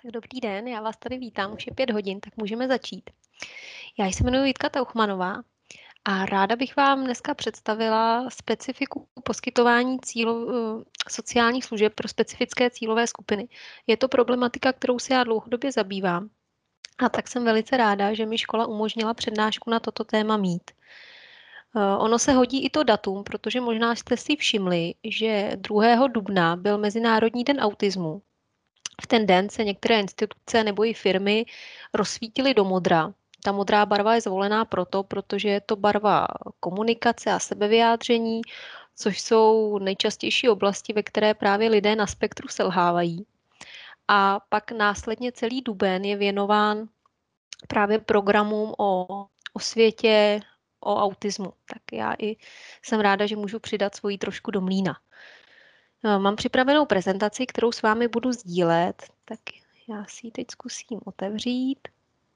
Tak dobrý den, já vás tady vítám, už je 5 hodin, tak můžeme začít. Já se jmenuji Jitka Tauchmanová a ráda bych vám dneska představila specifiku poskytování sociálních služeb pro specifické cílové skupiny. Je to problematika, kterou se já dlouhodobě zabývám. A tak jsem velice ráda, že mi škola umožnila přednášku na toto téma mít. Ono se hodí i to datum, protože možná jste si všimli, že 2. dubna byl Mezinárodní den autismu. V ten den se některé instituce nebo i firmy rozsvítily do modra. Ta modrá barva je zvolená protože je to barva komunikace a sebevyjádření, což jsou nejčastější oblasti, ve které právě lidé na spektru selhávají. A pak následně celý duben je věnován právě programům o světě, o autismu. Tak já i jsem ráda, že můžu přidat svoji trošku do mlýna. Mám připravenou prezentaci, kterou s vámi budu sdílet, tak já si ji teď zkusím otevřít.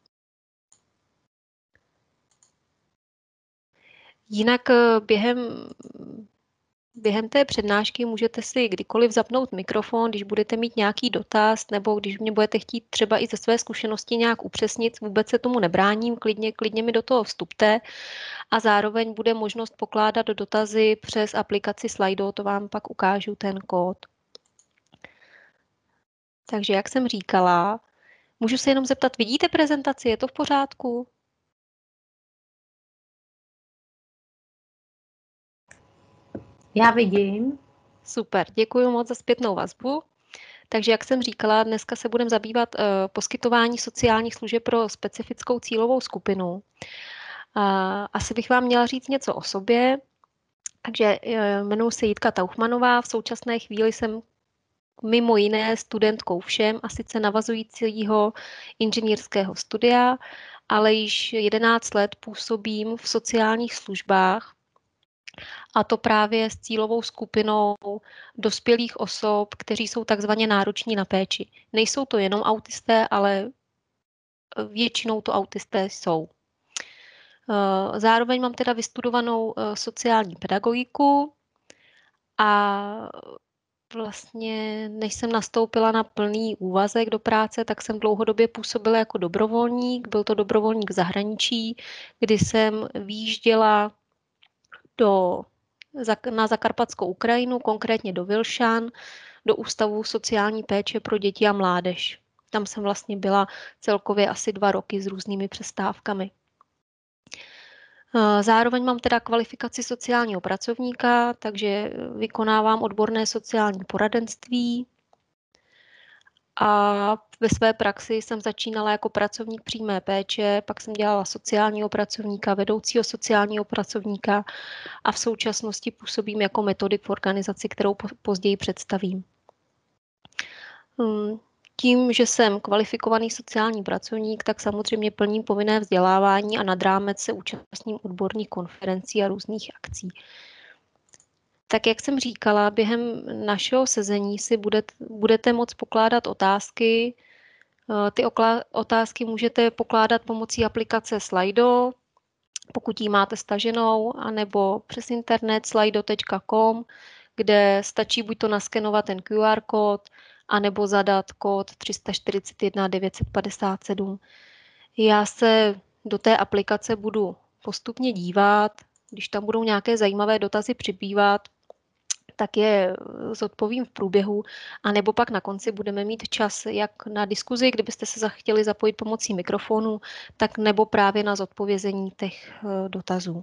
Jinak během té přednášky můžete si kdykoliv zapnout mikrofon, když budete mít nějaký dotaz, nebo když mě budete chtít třeba i ze své zkušenosti nějak upřesnit, vůbec se tomu nebráním, klidně mi do toho vstupte a zároveň bude možnost pokládat dotazy přes aplikaci Slido, to vám pak ukážu ten kód. Takže jak jsem říkala, můžu se jenom zeptat, vidíte prezentaci, je to v pořádku? Já vidím. Super, děkuji moc za zpětnou vazbu. Takže jak jsem říkala, dneska se budeme zabývat poskytování sociálních služeb pro specifickou cílovou skupinu. Asi bych vám měla říct něco o sobě. Takže jmenuji se Jitka Tauchmanová, v současné chvíli jsem mimo jiné studentkou všem a sice navazujícího inženýrského studia, ale již 11 let působím v sociálních službách, a to právě s cílovou skupinou dospělých osob, kteří jsou takzvaně nároční na péči. Nejsou to jenom autisté, ale většinou to autisté jsou. Zároveň mám teda vystudovanou sociální pedagogiku a vlastně, než jsem nastoupila na plný úvazek do práce, tak jsem dlouhodobě působila jako dobrovolník. Byl to dobrovolník v zahraničí, kdy jsem výjížděla na Zakarpatskou Ukrajinu, konkrétně do Vilšan, do Ústavu sociální péče pro děti a mládež. Tam jsem vlastně byla celkově asi 2 roky s různými přestávkami. Zároveň mám teda kvalifikaci sociálního pracovníka, takže vykonávám odborné sociální poradenství a ve své praxi jsem začínala jako pracovník přímé péče, pak jsem dělala sociálního pracovníka, vedoucího sociálního pracovníka a v současnosti působím jako metodik v organizaci, kterou později představím. Tím, že jsem kvalifikovaný sociální pracovník, tak samozřejmě plním povinné vzdělávání a nad rámec se účastním odborných konferencí a různých akcí. Tak jak jsem říkala, během našeho sezení si budete moct pokládat otázky. Ty otázky můžete pokládat pomocí aplikace Slido, pokud ji máte staženou, anebo přes internet slido.com, kde stačí buď to naskenovat ten QR kód, anebo zadat kód 341 957. Já se do té aplikace budu postupně dívat, když tam budou nějaké zajímavé dotazy přibývat, tak je zodpovím v průběhu, anebo pak na konci budeme mít čas jak na diskuzi, kdybyste se chtěli zapojit pomocí mikrofonu, tak nebo právě na zodpovězení těch dotazů.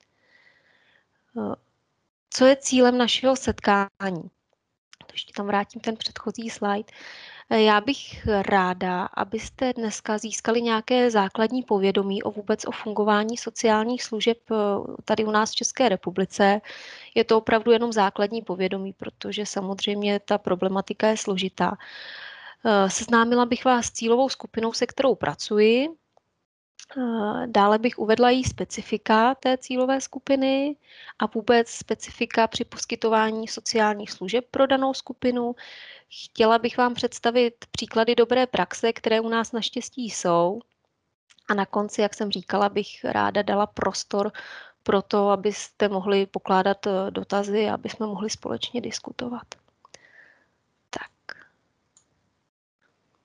Co je cílem našeho setkání? Ještě tam vrátím ten předchozí slide. Já bych ráda, abyste dneska získali nějaké základní povědomí vůbec o fungování sociálních služeb tady u nás v České republice. Je to opravdu jenom základní povědomí, protože samozřejmě ta problematika je složitá. Seznámila bych vás s cílovou skupinou, se kterou pracuji. Dále bych uvedla její specifika té cílové skupiny a vůbec specifika při poskytování sociálních služeb pro danou skupinu. Chtěla bych vám představit příklady dobré praxe, které u nás naštěstí jsou. A na konci, jak jsem říkala, bych ráda dala prostor pro to, abyste mohli pokládat dotazy a aby jsme mohli společně diskutovat. Tak.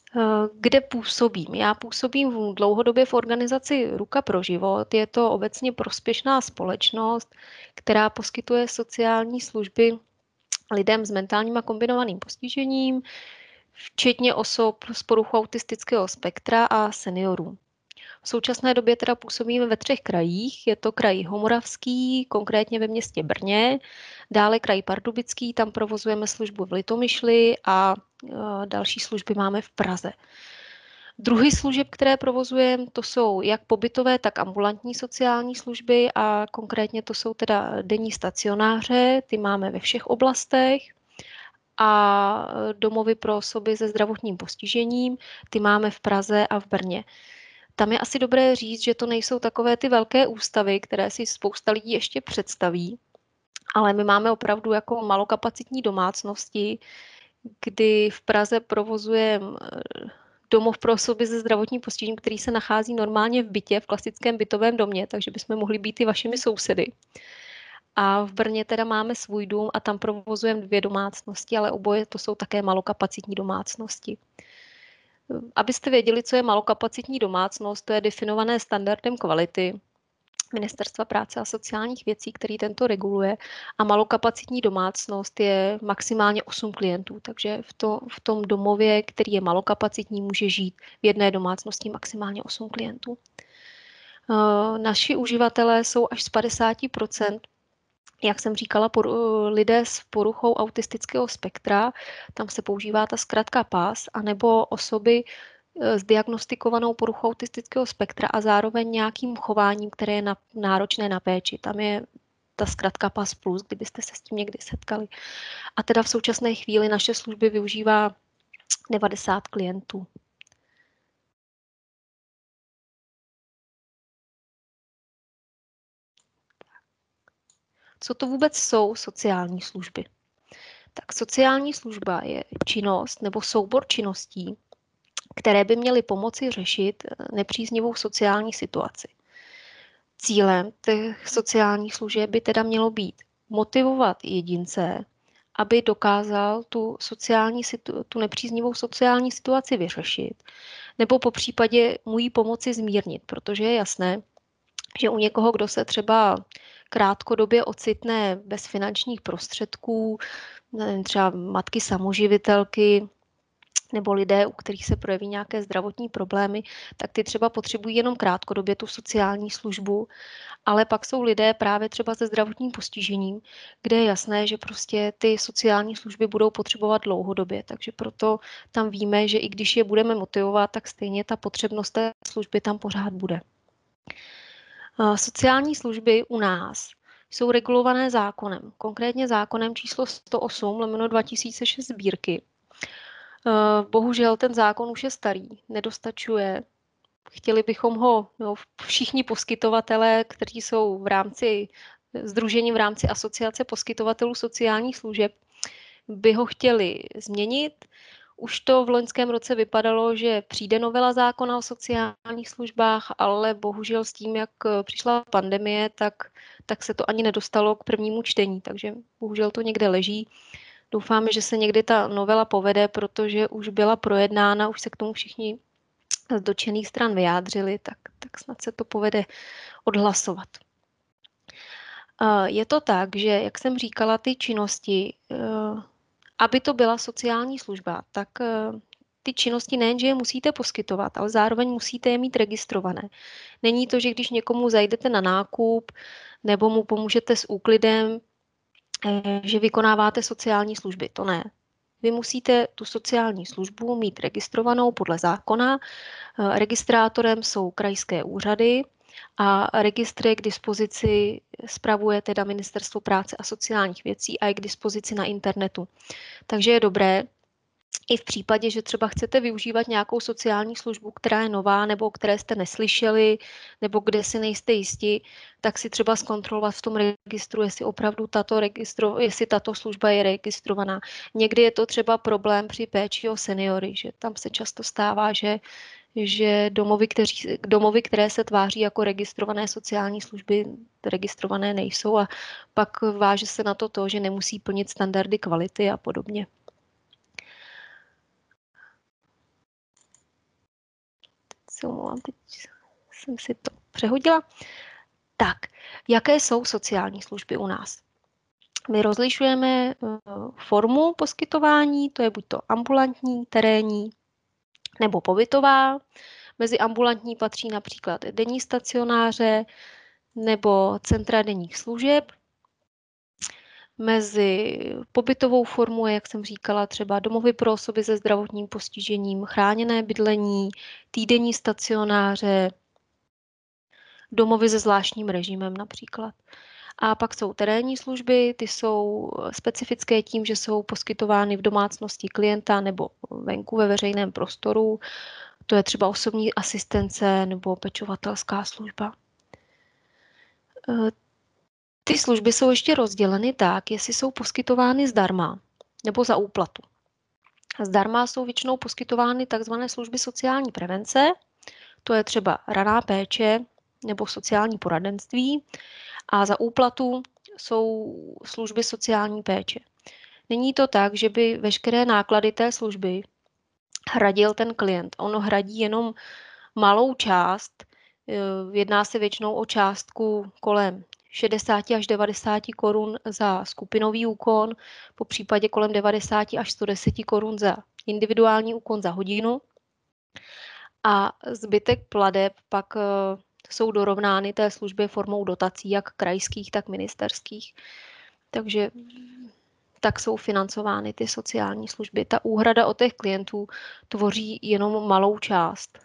Kde působím? Já působím dlouhodobě v organizaci Ruka pro život. Je to obecně prospěšná společnost, která poskytuje sociální služby lidem s mentálním a kombinovaným postižením, včetně osob s poruchou autistického spektra a seniorů. V současné době teda působíme ve 3 krajích. Je to kraj Jihomoravský, konkrétně ve městě Brně, dále kraj Pardubický, tam provozujeme službu v Litomyšli a další služby máme v Praze. Druhy služeb, které provozujeme, to jsou jak pobytové, tak ambulantní sociální služby a konkrétně to jsou teda denní stacionáře, ty máme ve všech oblastech a domovy pro osoby se zdravotním postižením, ty máme v Praze a v Brně. Tam je asi dobré říct, že to nejsou takové ty velké ústavy, které si spousta lidí ještě představí, ale my máme opravdu jako malokapacitní domácnosti, kdy v Praze provozujeme domov pro osoby se zdravotním postižením, který se nachází normálně v bytě, v klasickém bytovém domě, takže bychom mohli být i vašimi sousedy. A v Brně teda máme svůj dům a tam provozujeme 2 domácnosti, ale oboje to jsou také malokapacitní domácnosti. Abyste věděli, co je malokapacitní domácnost, to je definované standardem kvality Ministerstva práce a sociálních věcí, který tento reguluje. A malokapacitní domácnost je maximálně 8 klientů, takže v tom domově, který je malokapacitní, může žít v jedné domácnosti maximálně 8 klientů. Naši uživatelé jsou až z 50%, jak jsem říkala, lidé s poruchou autistického spektra, tam se používá ta zkratka PAS, anebo osoby s diagnostikovanou poruchou autistického spektra a zároveň nějakým chováním, které je náročné na péči. Tam je ta zkratka PAS+, kdybyste se s tím někdy setkali. A teda v současné chvíli naše služby využívá 90 klientů. Co to vůbec jsou sociální služby? Tak sociální služba je činnost nebo soubor činností, které by měly pomoci řešit nepříznivou sociální situaci. Cílem těch sociálních služeb by teda mělo být motivovat jedince, aby dokázal tu nepříznivou sociální situaci vyřešit, nebo po případě mu ji pomoci zmírnit, protože je jasné, že u někoho, kdo se třeba krátkodobě ocitne bez finančních prostředků, třeba matky samoživitelky, nebo lidé, u kterých se projeví nějaké zdravotní problémy, tak ty třeba potřebují jenom krátkodobě tu sociální službu, ale pak jsou lidé právě třeba se zdravotním postižením, kde je jasné, že prostě ty sociální služby budou potřebovat dlouhodobě, takže proto tam víme, že i když je budeme motivovat, tak stejně ta potřebnost té služby tam pořád bude. Sociální služby u nás jsou regulované zákonem, konkrétně zákonem číslo 108/2006 sbírky. Bohužel ten zákon už je starý, nedostačuje. Chtěli bychom ho, všichni poskytovatelé, kteří jsou v rámci sdružení v rámci Asociace poskytovatelů sociálních služeb, by ho chtěli změnit. Už to v loňském roce vypadalo, že přijde novela zákona o sociálních službách, ale bohužel s tím, jak přišla pandemie, tak se to ani nedostalo k prvnímu čtení, takže bohužel to někde leží. Doufáme, že se někdy ta novela povede, protože už byla projednána, už se k tomu všichni z dotčených stran vyjádřili, tak snad se to povede odhlasovat. Je to tak, že, jak jsem říkala, ty činnosti, aby to byla sociální služba, tak ty činnosti nejen, že je musíte poskytovat, ale zároveň musíte je mít registrované. Není to, že když někomu zajdete na nákup nebo mu pomůžete s úklidem, že vykonáváte sociální služby. To ne. Vy musíte tu sociální službu mít registrovanou podle zákona. Registrátorem jsou krajské úřady a registr je k dispozici, spravuje teda Ministerstvo práce a sociálních věcí a je k dispozici na internetu. Takže je dobré, i v případě, že třeba chcete využívat nějakou sociální službu, která je nová, nebo o které jste neslyšeli, nebo kde si nejste jisti, tak si třeba zkontrolovat v tom registru, jestli opravdu jestli tato služba je registrovaná. Někdy je to třeba problém při péči o seniory, že tam se často stává, že domovy, které se tváří jako registrované sociální služby, registrované nejsou a pak váže se na to, že nemusí plnit standardy kvality a podobně. se omlouvám, teď jsem si to přehodila. Tak, jaké jsou sociální služby u nás? My rozlišujeme formu poskytování, to je buď to ambulantní, terénní nebo pobytová. Mezi ambulantní patří například denní stacionáře nebo centra denních služeb. Mezi pobytovou formou, jak jsem říkala, třeba domovy pro osoby se zdravotním postižením, chráněné bydlení, týdenní stacionáře, domovy se zvláštním režimem například. A pak jsou terénní služby, ty jsou specifické tím, že jsou poskytovány v domácnosti klienta nebo venku ve veřejném prostoru. To je třeba osobní asistence nebo pečovatelská služba. Ty služby jsou ještě rozděleny tak, jestli jsou poskytovány zdarma nebo za úplatu. Zdarma jsou většinou poskytovány tzv. Služby sociální prevence, to je třeba raná péče nebo sociální poradenství, a za úplatu jsou služby sociální péče. Není to tak, že by veškeré náklady té služby hradil ten klient. On hradí jenom malou část, jedná se většinou o částku kolem 60 až 90 korun za skupinový úkon, po případě kolem 90 až 110 korun za individuální úkon za hodinu. A zbytek plateb pak jsou dorovnány té službě formou dotací, jak krajských, tak ministerských. Takže tak jsou financovány ty sociální služby. Ta úhrada od těch klientů tvoří jenom malou část.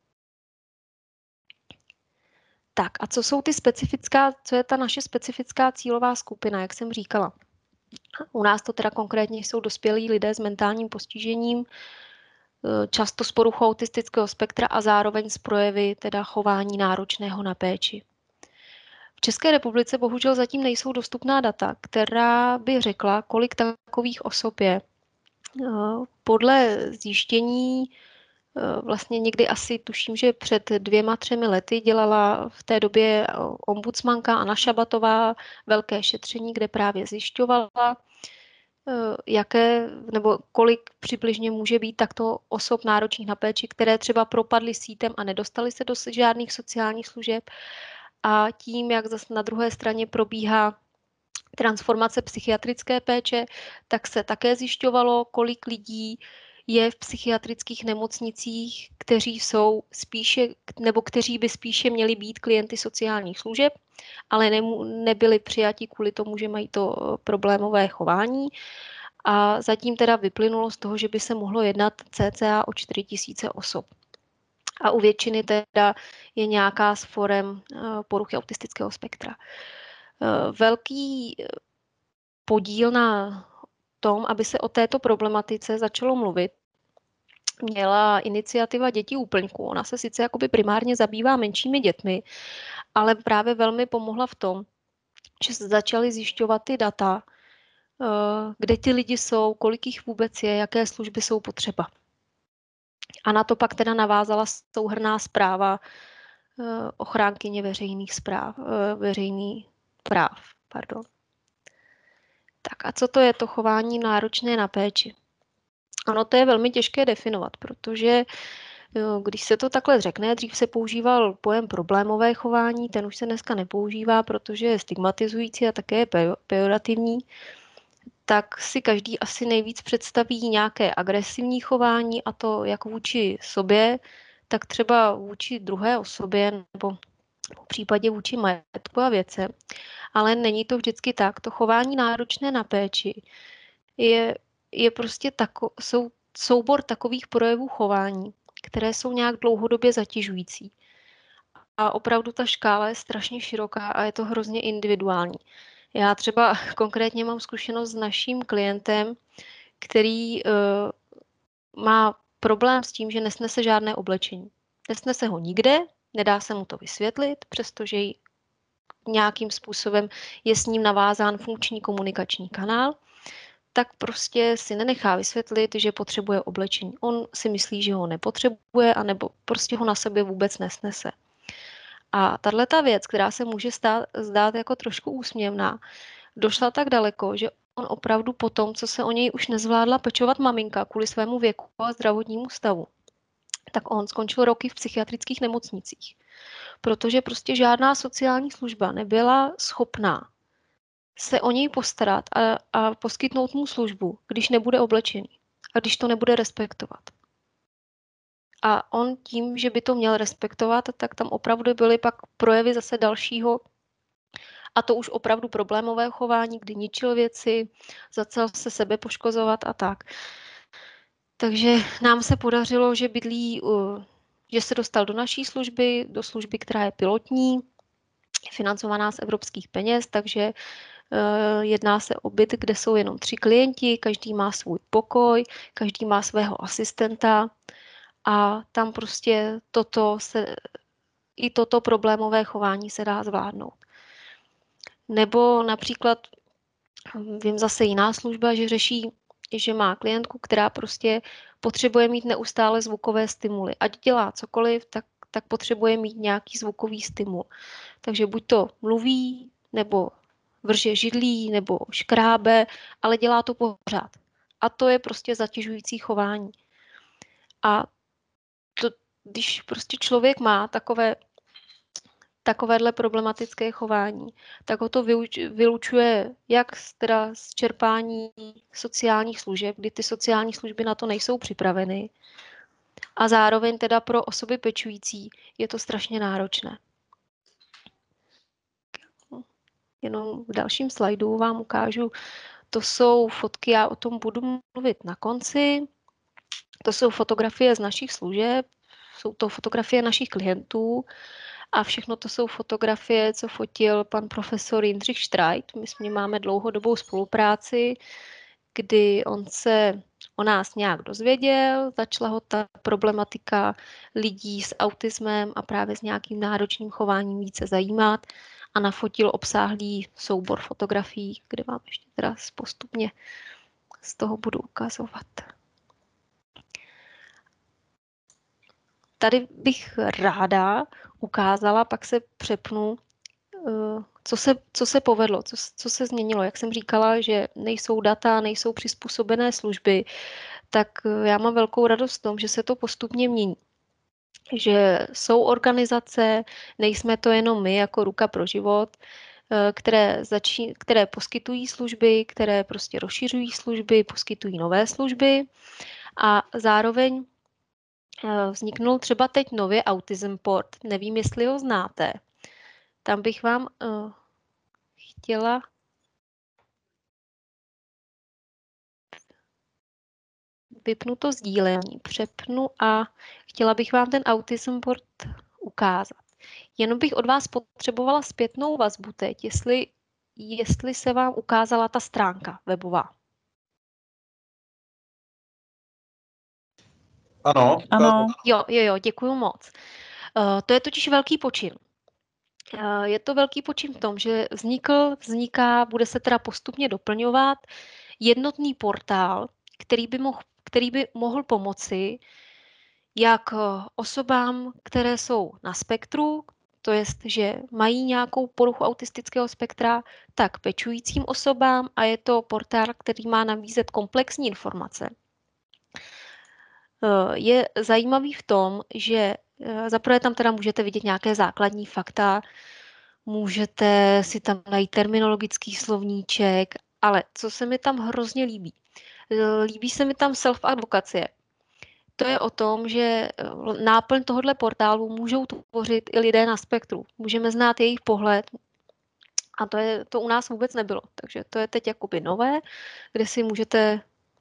Tak a co je ta naše specifická cílová skupina, jak jsem říkala? U nás to teda konkrétně jsou dospělí lidé s mentálním postižením, často s poruchou autistického spektra a zároveň s projevy teda chování náročného na péči. V České republice bohužel zatím nejsou dostupná data, která by řekla, kolik takových osob je. Podle zjištění vlastně někdy asi tuším, že před 2-3 lety dělala v té době ombudsmanka Anna Šabatová velké šetření, kde právě zjišťovala, jaké nebo kolik přibližně může být takto osob náročných na péči, které třeba propadly sítem a nedostaly se do žádných sociálních služeb. A tím, jak zase na druhé straně probíhá transformace psychiatrické péče, tak se také zjišťovalo, kolik lidí je v psychiatrických nemocnicích, kteří by spíše měli být klienty sociálních služeb, ale nebyli přijati kvůli tomu, že mají to problémové chování. A zatím teda vyplynulo z toho, že by se mohlo jednat cca o 4 000 osob. A u většiny teda je nějaká z forem poruchy autistického spektra. Velký podíl na tom, aby se o této problematice začalo mluvit, měla iniciativa Děti úplňků. Ona se sice jakoby primárně zabývá menšími dětmi, ale právě velmi pomohla v tom, že se začaly zjišťovat ty data, kde ty lidi jsou, kolik jich vůbec je, jaké služby jsou potřeba. A na to pak teda navázala souhrnná zpráva ochránkyně veřejných práv. Pardon. Tak a co to je to chování náročné na péči? Ano, to je velmi těžké definovat, protože když se to takhle řekne, dřív se používal pojem problémové chování, ten už se dneska nepoužívá, protože je stigmatizující a také je pejorativní, tak si každý asi nejvíc představí nějaké agresivní chování, a to jak vůči sobě, tak třeba vůči druhé osobě nebo v případě vůči majetku a věcem. Ale není to vždycky tak. To chování náročné na péči je prostě soubor takových projevů chování, které jsou nějak dlouhodobě zatěžující. A opravdu ta škála je strašně široká a je to hrozně individuální. Já třeba konkrétně mám zkušenost s naším klientem, který má problém s tím, že nesnese žádné oblečení. Nesnese ho nikde, nedá se mu to vysvětlit, přestože nějakým způsobem je s ním navázán funkční komunikační kanál, tak prostě si nenechá vysvětlit, že potřebuje oblečení. On si myslí, že ho nepotřebuje, anebo prostě ho na sebe vůbec nesnese. A tato věc, která se může zdát jako trošku úsměvná, došla tak daleko, že on opravdu po tom, co se o něj už nezvládla pečovat maminka kvůli svému věku a zdravotnímu stavu, tak on skončil roky v psychiatrických nemocnicích, protože prostě žádná sociální služba nebyla schopná se o něj postarat a poskytnout mu službu, když nebude oblečený a když to nebude respektovat. A on tím, že by to měl respektovat, tak tam opravdu byly pak projevy zase dalšího, a to už opravdu problémového chování, kdy ničil věci, začal se sebe poškozovat a tak. Takže nám se podařilo, že bydlí, že se dostal do naší služby, do služby, která je pilotní, financovaná z evropských peněz, takže jedná se o byt, kde jsou jenom 3 klienti, každý má svůj pokoj, každý má svého asistenta a tam prostě i toto problémové chování se dá zvládnout. Nebo například, vím zase jiná služba, že řeší, že má klientku, která prostě potřebuje mít neustále zvukové stimuly. Ať dělá cokoliv, tak potřebuje mít nějaký zvukový stimul. Takže buď to mluví, nebo vrže židlí, nebo škrábe, ale dělá to pořád. A to je prostě zatěžující chování. A když prostě člověk má takovéhle problematické chování, tak ho to vylučuje jak teda z čerpání sociálních služeb, kdy ty sociální služby na to nejsou připraveny, a zároveň teda pro osoby pečující je to strašně náročné. Jenom v dalším slajdu vám ukážu, to jsou fotky, já o tom budu mluvit na konci. To jsou fotografie z našich služeb, jsou to fotografie našich klientů a všechno to jsou fotografie, co fotil pan profesor Jindřich Štrajt. My s ním máme dlouhodobou spolupráci, kdy on se o nás nějak dozvěděl, začala ho ta problematika lidí s autismem a právě s nějakým náročným chováním více zajímat a nafotil obsáhlý soubor fotografií, kde vám ještě teda postupně z toho budu ukazovat. Tady bych ráda ukázala, pak se přepnu, co se povedlo, co se změnilo. Jak jsem říkala, že nejsou data, nejsou přizpůsobené služby, tak já mám velkou radost v tom, že se to postupně mění. Že jsou organizace, nejsme to jenom my jako Ruka pro život, které poskytují služby, které prostě rozšiřují služby, poskytují nové služby a zároveň vzniknul třeba teď nově Autism Port. Nevím, jestli ho znáte. Tam bych vám chtěla vypnu to sdílení, přepnu a chtěla bych vám ten Autism Port ukázat. Jenom bych od vás potřebovala zpětnou vazbu teď, jestli se vám ukázala ta stránka webová. Ano. Jo, děkuju moc. To je totiž velký počin. Je to velký počin v tom, že vzniká, bude se teda postupně doplňovat jednotný portál, který by mohl pomoci jak osobám, které jsou na spektru, to jest, že mají nějakou poruchu autistického spektra, tak pečujícím osobám a je to portál, který má nabízet komplexní informace. Je zajímavý v tom, že zaprvé tam teda můžete vidět nějaké základní fakta, můžete si tam najít terminologický slovníček, ale co se mi tam hrozně líbí? Líbí se mi tam self-advokacie. To je o tom, že náplň tohoto portálu můžou tvořit i lidé na spektru. Můžeme znát jejich pohled a to u nás vůbec nebylo. Takže to je teď jakoby nové, kde si můžete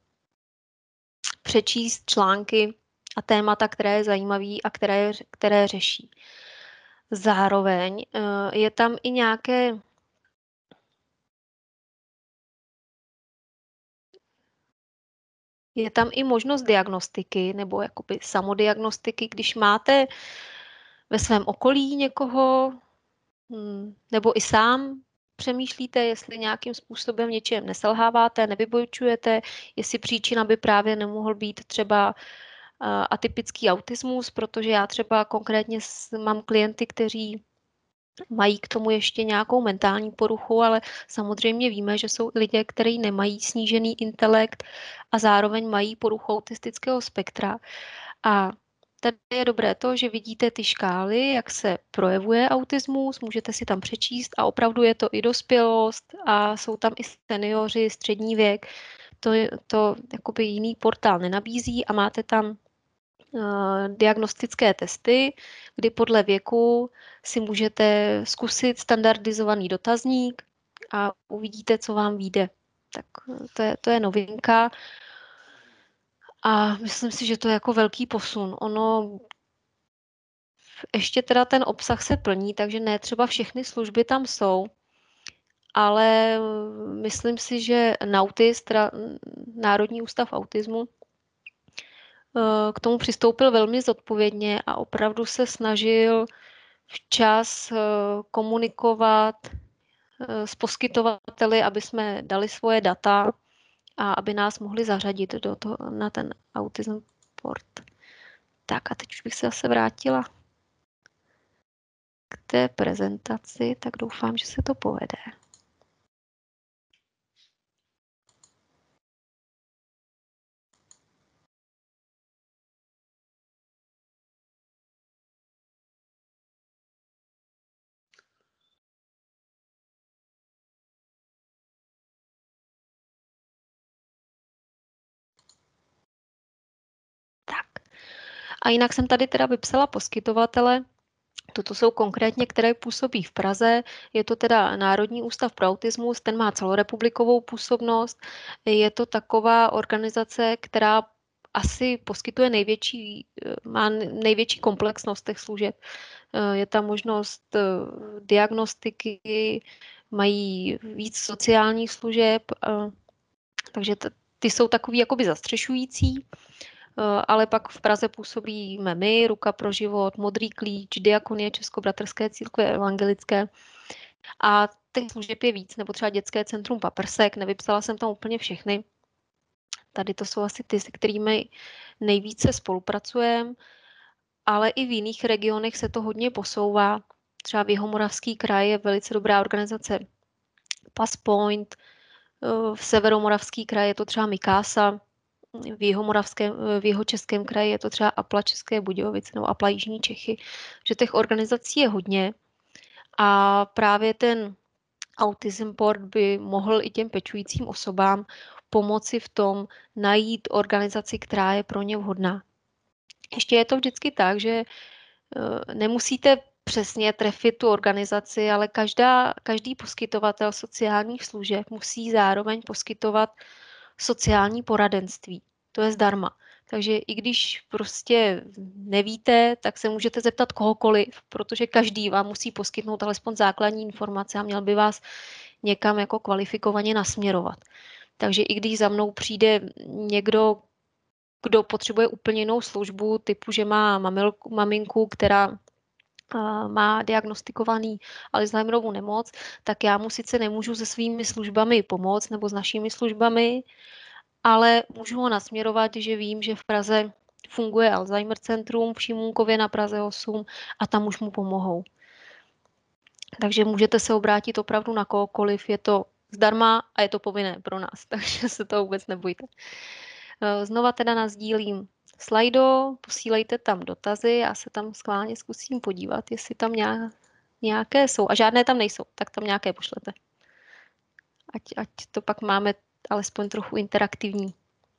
přečíst články a témata, které je zajímavé a které řeší. Zároveň je tam i je tam i možnost diagnostiky nebo jakoby samodiagnostiky, když máte ve svém okolí někoho, nebo i sám přemýšlíte, jestli nějakým způsobem něčem neselháváte, nevybočujete, jestli příčina by právě nemohl být třeba atypický autismus, protože já třeba konkrétně mám klienty, kteří mají k tomu ještě nějakou mentální poruchu, ale samozřejmě víme, že jsou lidé, kteří nemají snížený intelekt a zároveň mají poruchu autistického spektra. A tady je dobré to, že vidíte ty škály, jak se projevuje autismus, můžete si tam přečíst a opravdu je to i dospělost a jsou tam i seniori, střední věk. To jakoby jiný portál nenabízí a máte tam diagnostické testy, kdy podle věku si můžete zkusit standardizovaný dotazník a uvidíte, co vám vyjde. Tak to je novinka. A myslím si, že to je jako velký posun. Ono ještě teda ten obsah se plní, takže ne třeba všechny služby tam jsou, ale myslím si, že NAUTIS, teda Národní ústav autismu, k tomu přistoupil velmi zodpovědně a opravdu se snažil včas komunikovat s poskytovateli, aby jsme dali svoje data a aby nás mohli zařadit do toho, na ten autism port. Tak a teď už bych se zase vrátila k té prezentaci, tak doufám, že se to povede. Tak. A jinak jsem tady teda vypsala poskytovatele. Toto jsou konkrétně, které působí v Praze. Je to teda Národní ústav pro autismus, ten má celorepublikovou působnost. Je to taková organizace, která asi poskytuje má největší komplexnost těch služeb. Je tam možnost diagnostiky, mají víc sociálních služeb, takže ty jsou takový jakoby zastřešující. Ale pak v Praze působíme my, Ruka pro život, Modrý klíč, Diakonie Českobratrské církve evangelické. A těch služeb je víc, nebo třeba dětské centrum Paprsek, nevypsala jsem tam úplně všechny. Tady to jsou asi ty, se kterými nejvíce spolupracujeme, ale i v jiných regionech se to hodně posouvá. Třeba v Jihomoravský kraj je velice dobrá organizace Passpoint, v Severomoravský kraj je to třeba Mikasa, v Jihočeském kraji je to třeba APLA České Budějovice nebo APLA Jižní Čechy, že těch organizací je hodně a právě ten Autism Port by mohl i těm pečujícím osobám pomoci v tom najít organizaci, která je pro ně vhodná. Ještě je to vždycky tak, že nemusíte přesně trefit tu organizaci, ale každý poskytovatel sociálních služeb musí zároveň poskytovat sociální poradenství. To je zdarma. Takže i když prostě nevíte, tak se můžete zeptat kohokoliv, protože každý vám musí poskytnout alespoň základní informace a měl by vás někam jako kvalifikovaně nasměrovat. Takže i když za mnou přijde někdo, kdo potřebuje úplně jinou službu, typu, že má maminku, která má diagnostikovaný Alzheimerovu nemoc, tak já mu sice nemůžu se svými službami pomoct nebo s našimi službami, ale můžu ho nasměrovat, že vím, že v Praze funguje Alzheimer centrum v Šimůnkově na Praze 8 a tam už mu pomohou. Takže můžete se obrátit opravdu na kohokoliv, je to zdarma a je to povinné pro nás, takže se to vůbec nebojte. Znova teda nasdílím slajdo, posílejte tam dotazy, já se tam schválně zkusím podívat, jestli tam nějaké jsou. A žádné tam nejsou, tak tam nějaké pošlete. Ať to pak máme alespoň trochu interaktivní.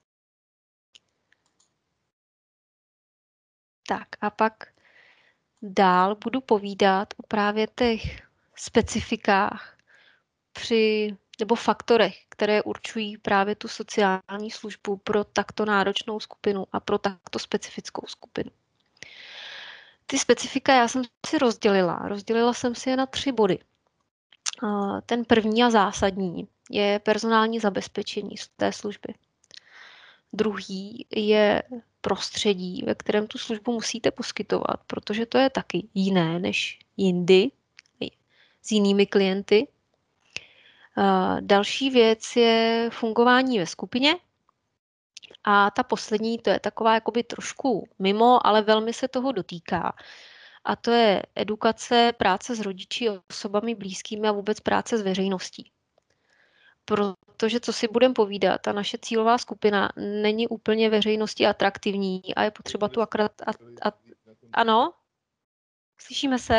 Tak a pak dál budu povídat o právě těch specifikách nebo faktorech, které určují právě tu sociální službu pro takto náročnou skupinu a pro takto specifickou skupinu. Ty specifika já jsem si rozdělila. Rozdělila jsem si je na 3 body. Ten první a zásadní je personální zabezpečení té služby. Druhý je prostředí, ve kterém tu službu musíte poskytovat, protože to je taky jiné než jindy s jinými klienty. Další věc je fungování ve skupině. A ta poslední, to je taková jakoby trošku mimo, ale velmi se toho dotýká. A to je edukace, práce s rodiči, osobami blízkými a vůbec práce s veřejností. protože co si budeme povídat, ta naše cílová skupina není úplně veřejnosti atraktivní a je potřeba tu akorát... Ano? Slyšíme se?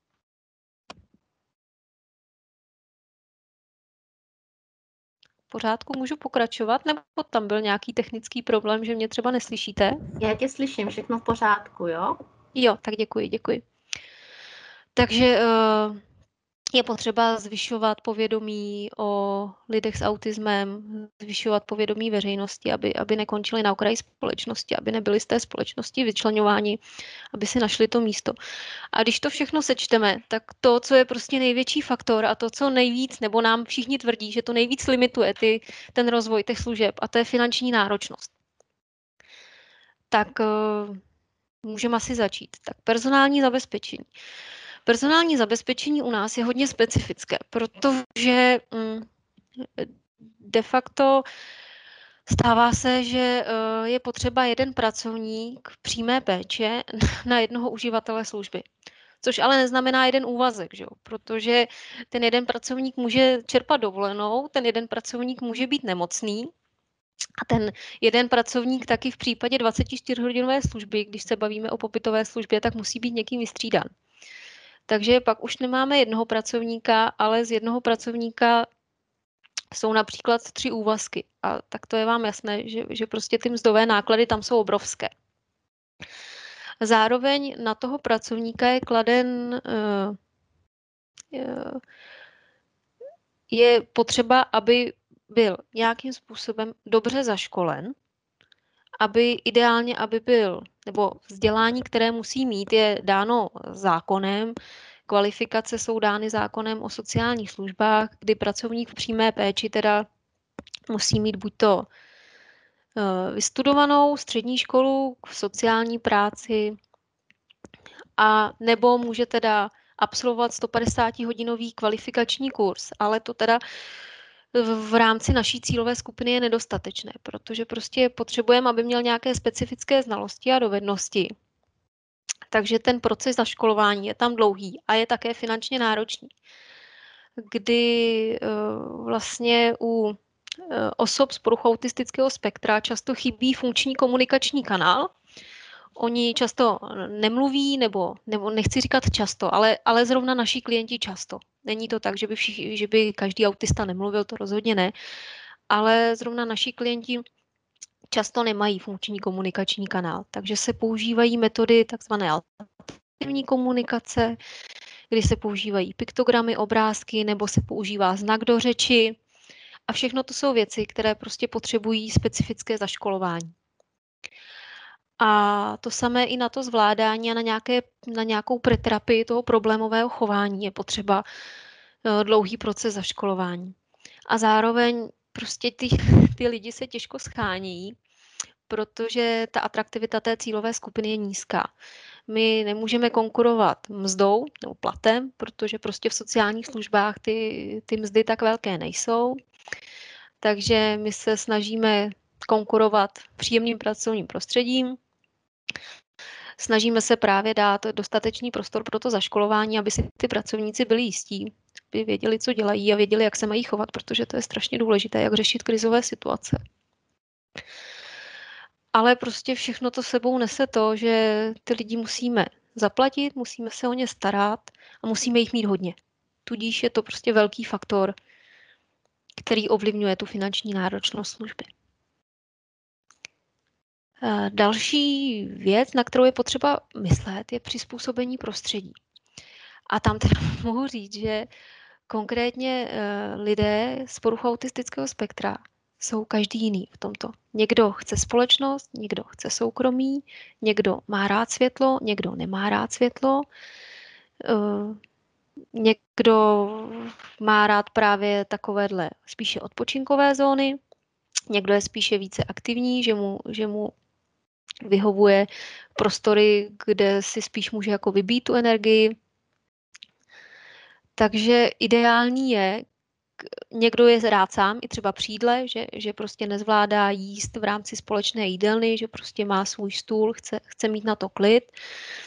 V pořádku, můžu pokračovat, nebo tam byl nějaký technický problém, že mě třeba neslyšíte? Já tě slyším, všechno v pořádku, jo? Jo, tak děkuji. Takže je potřeba zvyšovat povědomí o lidech s autismem, zvyšovat povědomí veřejnosti, aby nekončili na okraji společnosti, aby nebyli z té společnosti vyčleňováni, aby si našli to místo. A když to všechno sečteme, tak to, co je prostě největší faktor a to, co nejvíc, nebo nám všichni tvrdí, že to nejvíc limituje ten rozvoj těch služeb, a to je finanční náročnost. Tak můžeme asi začít. Tak personální zabezpečení. Personální zabezpečení u nás je hodně specifické, protože de facto stává se, že je potřeba jeden pracovník přímé péče na jednoho uživatele služby. Což ale neznamená jeden úvazek, že jo? Protože ten jeden pracovník může čerpat dovolenou, ten jeden pracovník může být nemocný a ten jeden pracovník taky v případě 24-hodinové služby, když se bavíme o pobytové službě, tak musí být někým vystřídán. Takže pak už nemáme jednoho pracovníka, ale z jednoho pracovníka jsou například 3 úvazky. A tak to je vám jasné, že prostě ty mzdové náklady tam jsou obrovské. Zároveň na toho pracovníka je kladen, je potřeba, aby byl nějakým způsobem dobře zaškolen, aby byl, nebo vzdělání, které musí mít, je dáno zákonem, kvalifikace jsou dány zákonem o sociálních službách, kdy pracovník v přímé péči teda musí mít buď to vystudovanou střední školu v sociální práci, a nebo může teda absolvovat 150-hodinový kvalifikační kurz, ale to teda v rámci naší cílové skupiny je nedostatečné, protože prostě potřebujeme, aby měl nějaké specifické znalosti a dovednosti. Takže ten proces zaškolování je tam dlouhý a je také finančně náročný, kdy vlastně u osob s poruchou autistického spektra často chybí funkční komunikační kanál. Oni často nemluví, nebo nechci říkat často, ale zrovna naši klienti často. Není to tak, že by každý autista nemluvil, to rozhodně ne, ale zrovna naši klienti často nemají funkční komunikační kanál, takže se používají metody takzvané alternativní komunikace, kdy se používají piktogramy, obrázky, nebo se používá znak do řeči. A všechno to jsou věci, které prostě potřebují specifické zaškolování. A to samé i na to zvládání a na nějakou preterapii toho problémového chování je potřeba dlouhý proces zaškolování. A zároveň prostě ty lidi se těžko schánějí, protože ta atraktivita té cílové skupiny je nízká. My nemůžeme konkurovat mzdou nebo platem, protože prostě v sociálních službách ty mzdy tak velké nejsou. Takže my se snažíme konkurovat příjemným pracovním prostředím. Snažíme se právě dát dostatečný prostor pro to zaškolování, aby si ty pracovníci byli jistí, aby věděli, co dělají a věděli, jak se mají chovat, protože to je strašně důležité, jak řešit krizové situace. Ale prostě všechno to sebou nese to, že ty lidi musíme zaplatit, musíme se o ně starat a musíme jich mít hodně. Tudíž je to prostě velký faktor, který ovlivňuje tu finanční náročnost služby. Další věc, na kterou je potřeba myslet, je přizpůsobení prostředí. A tam teda mohu říct, že konkrétně lidé s poruchou autistického spektra jsou každý jiný v tomto. Někdo chce společnost, někdo chce soukromí, někdo má rád světlo, někdo nemá rád světlo, někdo má rád právě takovéhle spíše odpočinkové zóny, někdo je spíše více aktivní, že mu vyhovuje prostory, kde si spíš může jako vybít tu energii. Takže ideální je, někdo je rád sám, i třeba při jídle, že prostě nezvládá jíst v rámci společné jídelny, že prostě má svůj stůl, chce mít na to klid.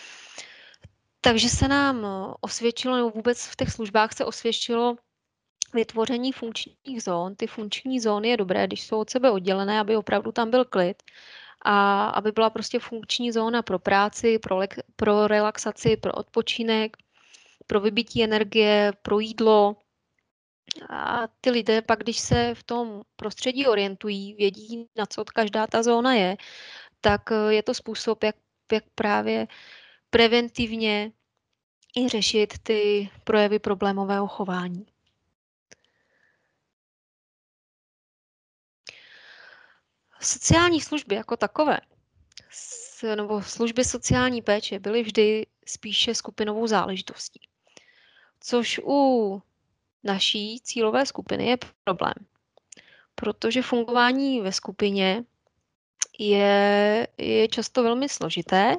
Takže se nám osvědčilo, nebo vůbec v těch službách se osvědčilo vytvoření funkčních zón. Ty funkční zóny je dobré, když jsou od sebe oddělené, aby opravdu tam byl klid a aby byla prostě funkční zóna pro práci, pro relaxaci, pro odpočinek, pro vybití energie, pro jídlo. A ty lidé pak, když se v tom prostředí orientují, vědí, na co každá ta zóna je, tak je to způsob, jak právě preventivně i řešit ty projevy problémového chování. Sociální služby jako takové, nebo služby sociální péče byly vždy spíše skupinovou záležitostí, což u naší cílové skupiny je problém, protože fungování ve skupině je často velmi složité,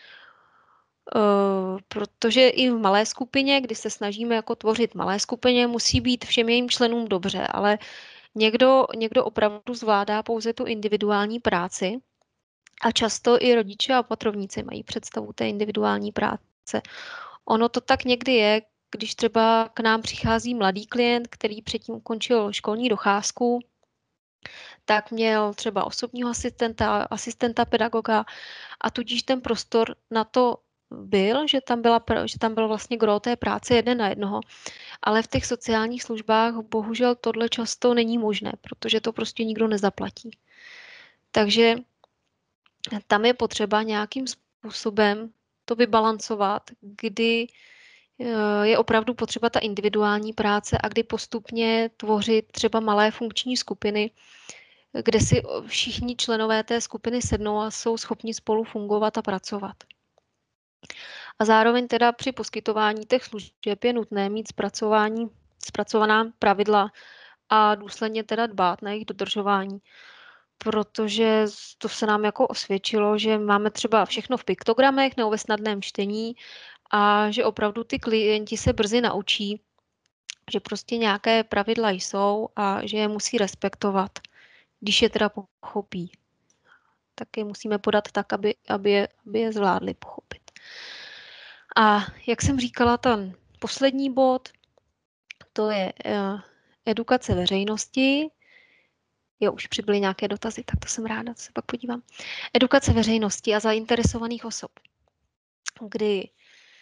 protože i v malé skupině, kdy se snažíme jako tvořit malé skupině, musí být všem jejím členům dobře, ale někdo opravdu zvládá pouze tu individuální práci a často i rodiče a opatrovníci mají představu té individuální práce. Ono to tak někdy je, když třeba k nám přichází mladý klient, který předtím ukončil školní docházku, tak měl třeba osobního asistenta pedagoga a tudíž ten prostor na to byl, že tam byl vlastně gros té práce 1 na 1, ale v těch sociálních službách bohužel tohle často není možné, protože to prostě nikdo nezaplatí. Takže tam je potřeba nějakým způsobem to vybalancovat, kdy je opravdu potřeba ta individuální práce a kdy postupně tvořit třeba malé funkční skupiny, kde si všichni členové té skupiny sednou a jsou schopni spolu fungovat a pracovat. A zároveň teda při poskytování těch služeb je nutné mít zpracovaná pravidla a důsledně teda dbát na jejich dodržování, protože to se nám jako osvědčilo, že máme třeba všechno v piktogramech nebo ve snadném čtení a že opravdu ty klienti se brzy naučí, že prostě nějaké pravidla jsou a že je musí respektovat, když je teda pochopí. Tak je musíme podat tak, aby je zvládli pochopit. A jak jsem říkala, ten poslední bod, to je edukace veřejnosti. Jo, už přibyly nějaké dotazy, tak to jsem ráda, to se pak podívám. Edukace veřejnosti a zainteresovaných osob, kdy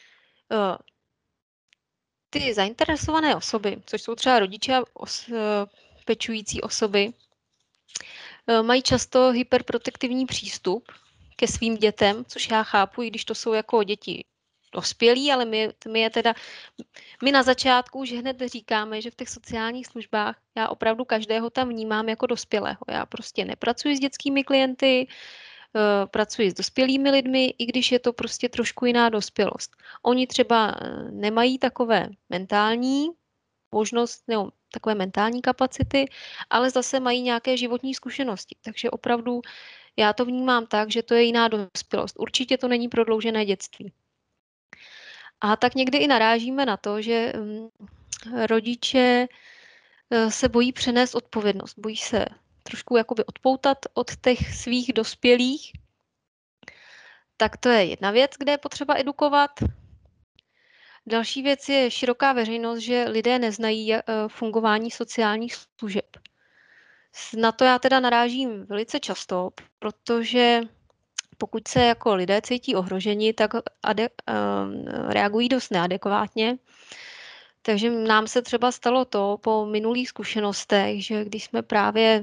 ty zainteresované osoby, což jsou třeba rodiče a pečující osoby, mají často hyperprotektivní přístup ke svým dětem, což já chápu, i když to jsou jako děti dospělí, ale my na začátku už hned říkáme, že v těch sociálních službách já opravdu každého tam vnímám jako dospělého. Já prostě nepracuji s dětskými klienty, pracuji s dospělými lidmi, i když je to prostě trošku jiná dospělost. Oni třeba nemají takové mentální možnost, nebo takové mentální kapacity, ale zase mají nějaké životní zkušenosti. Takže opravdu já to vnímám tak, že to je jiná dospělost. Určitě to není prodloužené dětství. A tak někdy i narážíme na to, že rodiče se bojí přenést odpovědnost, bojí se trošku jakoby odpoutat od těch svých dospělých. Tak to je jedna věc, kde je potřeba edukovat. Další věc je široká veřejnost, že lidé neznají fungování sociálních služeb. Na to já teda narážím velice často, protože pokud se jako lidé cítí ohroženi, tak reagují dost neadekvátně. Takže nám se třeba stalo to po minulých zkušenostech, že když jsme právě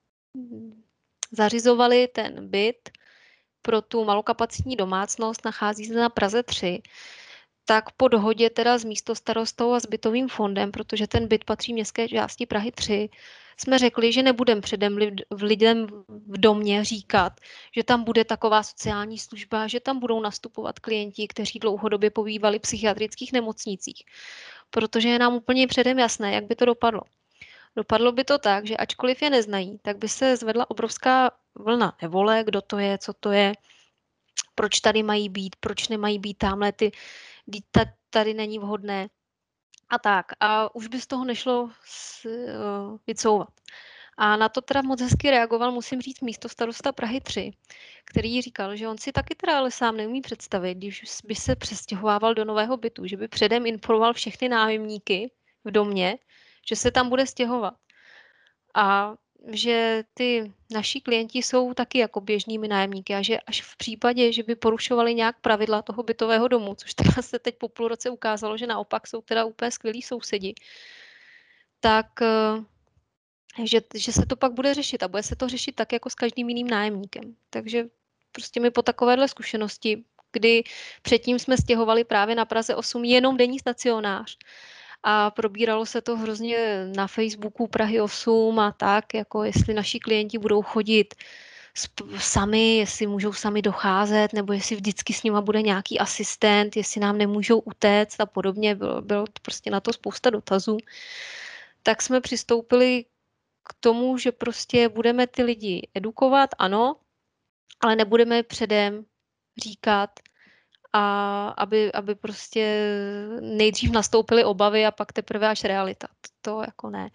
zařizovali ten byt pro tu malokapacitní domácnost, nachází se na Praze 3, tak po dohodě teda s místostarostou a s bytovým fondem, protože ten byt patří městské části Prahy 3, jsme řekli, že nebudeme předem lidem v domě říkat, že tam bude taková sociální služba, že tam budou nastupovat klienti, kteří dlouhodobě pobývali v psychiatrických nemocnicích, protože je nám úplně předem jasné, jak by to dopadlo. Dopadlo by to tak, že ačkoliv je neznají, tak by se zvedla obrovská vlna nevole, kdo to je, co to je, proč tady mají být, proč nemají být tamhle tady není vhodné a tak. A už by z toho nešlo vycouvat. A na to teda moc hezky reagoval, musím říct, místostarosta Prahy 3, který říkal, že on si taky teda ale sám neumí představit, když by se přestěhovával do nového bytu, že by předem informoval všechny nájemníky v domě, že se tam bude stěhovat. A že ty naši klienti jsou taky jako běžnými nájemníky a že až v případě, že by porušovali nějak pravidla toho bytového domu, což teda se teď po půl roce ukázalo, že naopak jsou teda úplně skvělí sousedi, tak že se to pak bude řešit a bude se to řešit tak jako s každým jiným nájemníkem. Takže prostě my po takovéhle zkušenosti, kdy předtím jsme stěhovali právě na Praze 8 jenom denní stacionář a probíralo se to hrozně na Facebooku Prahy 8 a tak, jako jestli naši klienti budou chodit sami, jestli můžou sami docházet, nebo jestli vždycky s nima bude nějaký asistent, jestli nám nemůžou utéct a podobně. Bylo prostě na to spousta dotazů. Tak jsme přistoupili k tomu, že prostě budeme ty lidi edukovat, ano, ale nebudeme předem říkat, a aby prostě nejdřív nastoupily obavy a pak teprve až realita. To jako ne.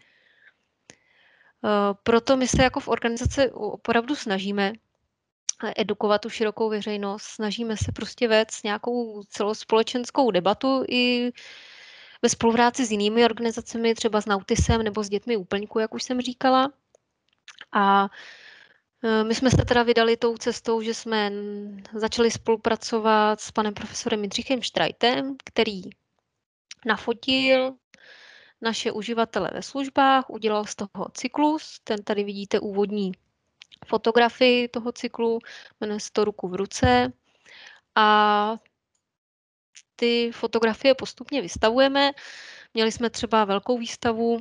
Proto my se jako v organizaci opravdu snažíme edukovat tu širokou veřejnost, snažíme se prostě vést nějakou celospolečenskou debatu i ve spolupráci s jinými organizacemi, třeba s Nautisem nebo s dětmi úplňků, jak už jsem říkala. A my jsme se teda vydali tou cestou, že jsme začali spolupracovat s panem profesorem Jindřichem Štrajtem, který nafotil naše uživatele ve službách, udělal z toho cyklus. Ten tady vidíte úvodní fotografii toho cyklu, jmenuje se to Ruku v ruce. A ty fotografie postupně vystavujeme. Měli jsme třeba velkou výstavu,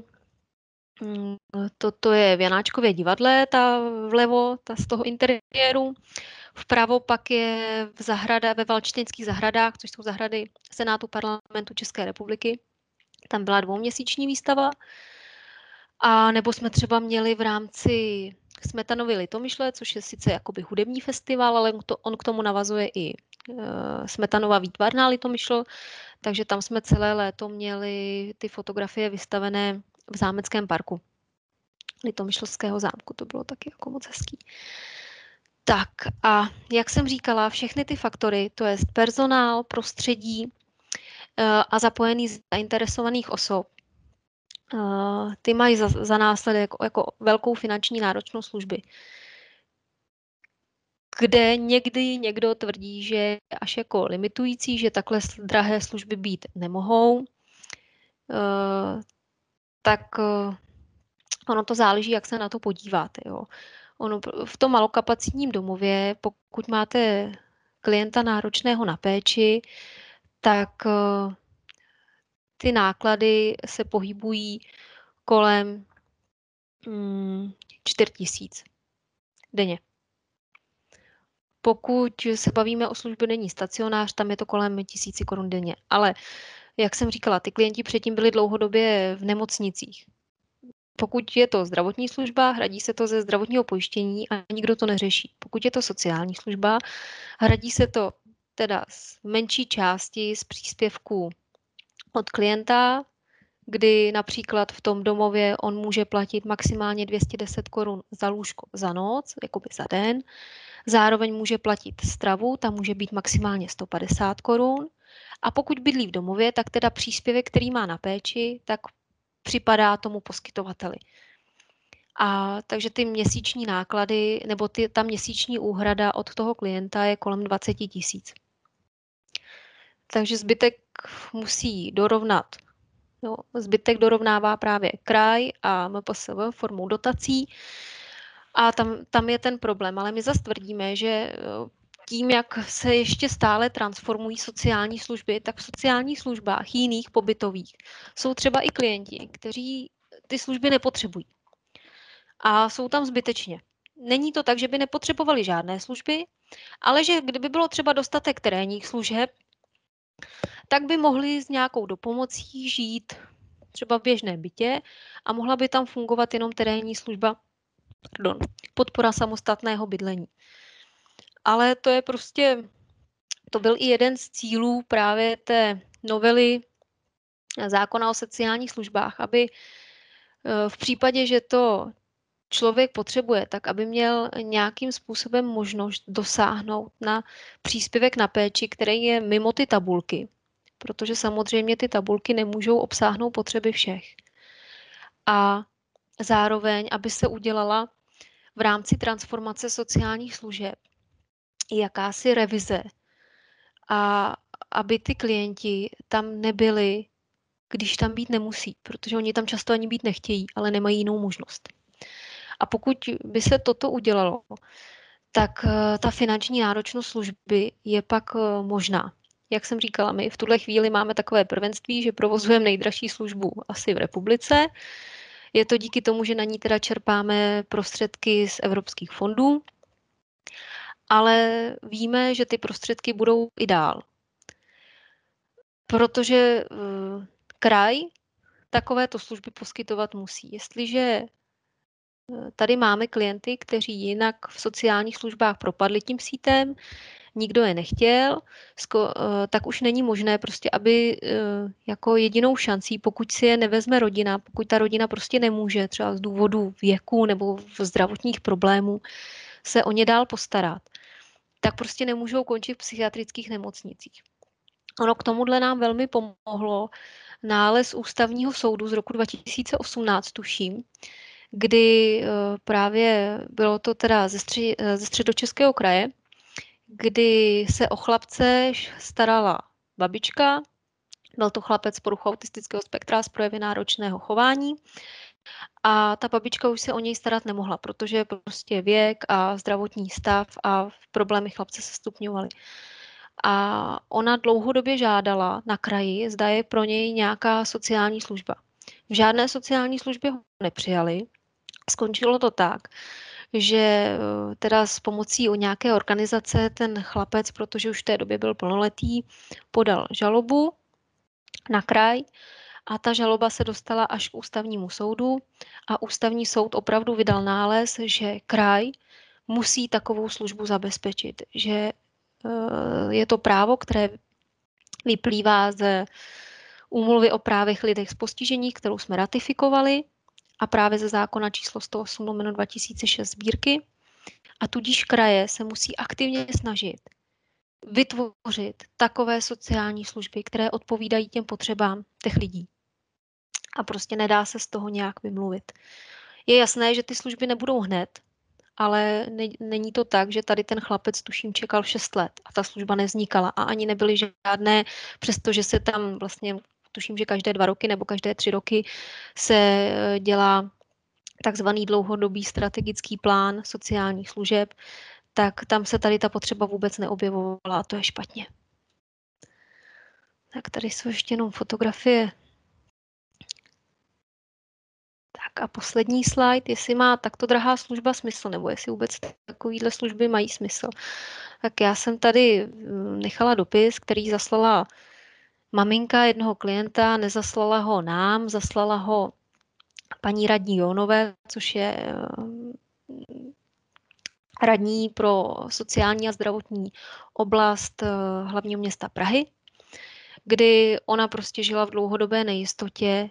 to je v Janáčkově divadle, ta vlevo, ta z toho interiéru. Vpravo pak je ve Valčtinských zahradách, což jsou zahrady Senátu Parlamentu České republiky. Tam byla 2měsíční výstava. A nebo jsme třeba měli v rámci Smetanovy Litomyšle, což je sice jakoby hudební festival, ale on k tomu navazuje i Smetanova výtvarná Litomyšl, takže tam jsme celé léto měli ty fotografie vystavené v zámeckém parku Litomyšlského zámku. To bylo taky jako moc hezký. Tak a jak jsem říkala, všechny ty faktory, to je personál, prostředí a zapojený zainteresovaných osob, ty mají za následek jako velkou finanční náročnost služby, kde někdy někdo tvrdí, že až jako limitující, že takhle drahé služby být nemohou, tak ono to záleží, jak se na to podíváte. Jo. Ono v tom malokapacitním domově, pokud máte klienta náročného na péči, tak ty náklady se pohybují kolem 4 000 denně. Pokud se bavíme o službě denní stacionář, tam je to kolem 1000 korun denně. Ale jak jsem říkala, ty klienti předtím byli dlouhodobě v nemocnicích. Pokud je to zdravotní služba, hradí se to ze zdravotního pojištění a nikdo to neřeší. Pokud je to sociální služba, hradí se to teda z menší části z příspěvku od klienta, kdy například v tom domově on může platit maximálně 210 korun za lůžko za noc, jakoby za den. Zároveň může platit stravu, tam může být maximálně 150 korun. A pokud bydlí v domově, tak teda příspěvek, který má na péči, tak připadá tomu poskytovateli. A takže ty měsíční náklady, nebo ta měsíční úhrada od toho klienta je kolem 20 000. Takže zbytek musí dorovnat. No, zbytek dorovnává právě kraj a MPSV formou dotací. A tam je ten problém. Ale my zase tvrdíme, že tím, jak se ještě stále transformují sociální služby, tak v sociálních službách jiných pobytových jsou třeba i klienti, kteří ty služby nepotřebují. A jsou tam zbytečně. Není to tak, že by nepotřebovali žádné služby, ale že kdyby bylo třeba dostatek terénních služeb, tak by mohli s nějakou dopomocí žít třeba v běžném bytě a mohla by tam fungovat jenom terénní služba, podpora samostatného bydlení. Ale to je prostě, to byl i jeden z cílů právě té novely zákona o sociálních službách, aby v případě, že to člověk potřebuje, tak aby měl nějakým způsobem možnost dosáhnout na příspěvek na péči, který je mimo ty tabulky, protože samozřejmě ty tabulky nemůžou obsáhnout potřeby všech. a zároveň, aby se udělala v rámci transformace sociálních služeb jakási revize a aby ty klienti tam nebyli, když tam být nemusí, protože oni tam často ani být nechtějí, ale nemají jinou možnost. A pokud by se toto udělalo, tak ta finanční náročnost služby je pak možná. Jak jsem říkala, my v tuhle chvíli máme takové prvenství, že provozujeme nejdražší službu asi v republice. Je to díky tomu, že na ní teda čerpáme prostředky z evropských fondů, ale víme, že ty prostředky budou i dál. Protože kraj takovéto služby poskytovat musí. Jestliže tady máme klienty, kteří jinak v sociálních službách propadli tím sítem, nikdo je nechtěl, tak už není možné prostě, aby jako jedinou šancí, pokud si je nevezme rodina, pokud ta rodina prostě nemůže třeba z důvodu věku nebo zdravotních problémů se o ně dál postarat, tak prostě nemůžou končit v psychiatrických nemocnicích. Ono k tomuhle nám velmi pomohlo nález Ústavního soudu z roku 2018, tuším, kdy právě bylo to teda ze Středočeského kraje, kdy se o chlapce starala babička, byl to chlapec s poruchou autistického spektra s projevy náročného chování a ta babička už se o něj starat nemohla, protože prostě věk a zdravotní stav a problémy chlapce se stupňovaly. A ona dlouhodobě žádala na kraji, zda je pro něj nějaká sociální služba. V žádné sociální službě ho nepřijali. Skončilo to tak, že teda s pomocí o nějaké organizace ten chlapec, protože už v té době byl plnoletý, podal žalobu na kraj a ta žaloba se dostala až k ústavnímu soudu a ústavní soud opravdu vydal nález, že kraj musí takovou službu zabezpečit, že je to právo, které vyplývá ze úmluvy o právech lidech s postižením, kterou jsme ratifikovali a právě ze zákona číslo 108/2006 sbírky. A tudíž kraje se musí aktivně snažit vytvořit takové sociální služby, které odpovídají těm potřebám těch lidí. A prostě nedá se z toho nějak vymluvit. Je jasné, že ty služby nebudou hned, ale není to tak, že tady ten chlapec tuším čekal 6 let a ta služba nevznikala a ani nebyly žádné, přestože se tam vlastně tuším, že každé 2 roky nebo každé 3 roky se dělá takzvaný dlouhodobý strategický plán sociálních služeb, tak tam se tady ta potřeba vůbec neobjevovala a to je špatně. Tak tady jsou ještě jenom fotografie. Tak a poslední slide, jestli má takto drahá služba smysl, nebo jestli vůbec takovýhle služby mají smysl. Tak já jsem tady nechala dopis, který zaslala maminka jednoho klienta, nezaslala ho nám, zaslala ho paní radní Jonové, což je radní pro sociální a zdravotní oblast hlavního města Prahy, kdy ona prostě žila v dlouhodobé nejistotě,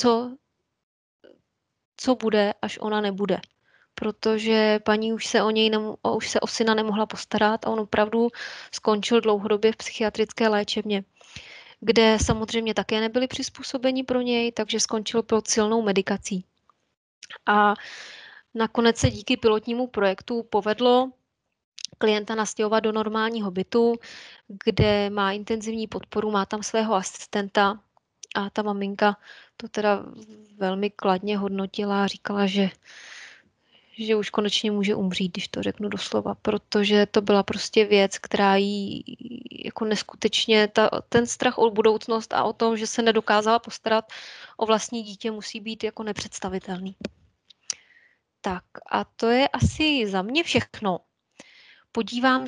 co bude, až ona nebude. Protože paní už se o syna nemohla postarat a on opravdu skončil dlouhodobě v psychiatrické léčebně, kde samozřejmě také nebyli přizpůsobeni pro něj, takže skončil pod silnou medikací. A nakonec se díky pilotnímu projektu povedlo klienta nastěhovat do normálního bytu, kde má intenzivní podporu, má tam svého asistenta a ta maminka to teda velmi kladně hodnotila a říkala, že už konečně může umřít, když to řeknu doslova, protože to byla prostě věc, která jí jako neskutečně, ten strach o budoucnost a o tom, že se nedokázala postarat o vlastní dítě, musí být jako nepředstavitelný. Tak a to je asi za mě všechno. Podívám